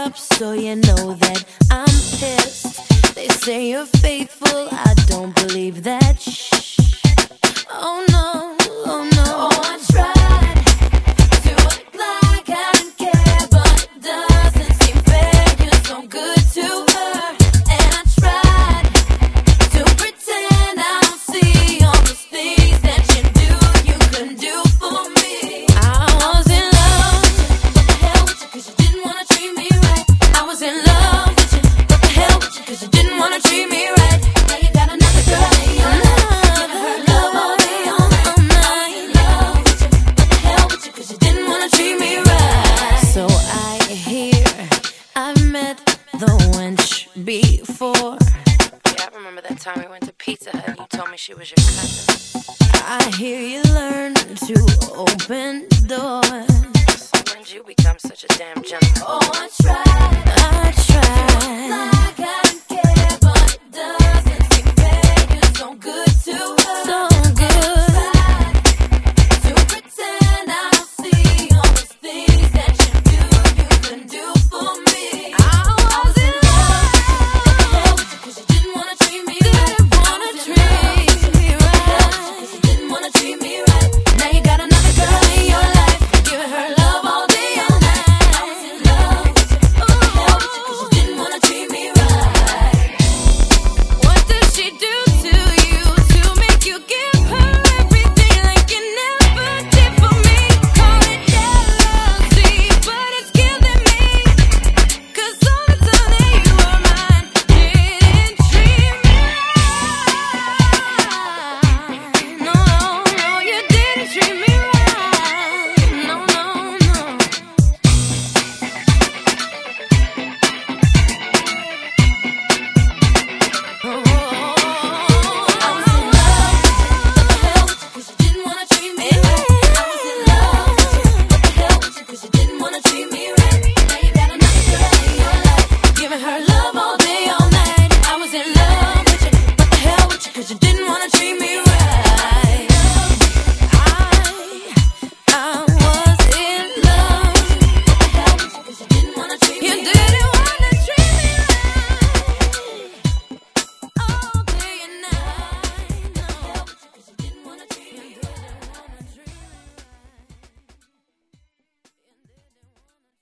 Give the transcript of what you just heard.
up so you know that I'm pissed. They say you're faithful, I don't believe that. Shh. Oh no, oh no. Oh, I tried to act like I didn't care, but it doesn't seem fair. You're so good to her, and I tried to pretend I don't see all those things that you do, you couldn't do for me. I was in love with you, what the hell with you, 'cause you didn't wanna treat me right. I was in love with you, what the hell with you, 'cause you didn't wanna treat me right. Now you got another girl in your life, giving her love all day, all night. I was in love with you, what the hell with you, 'cause you didn't wanna treat me right. So I hear I've met the wench before. Yeah, I remember that time we went to Pizza Hut and you told me she was your cousin. I hear you learn to open doors. So when did you become such a damn gentleman? Oh, I tried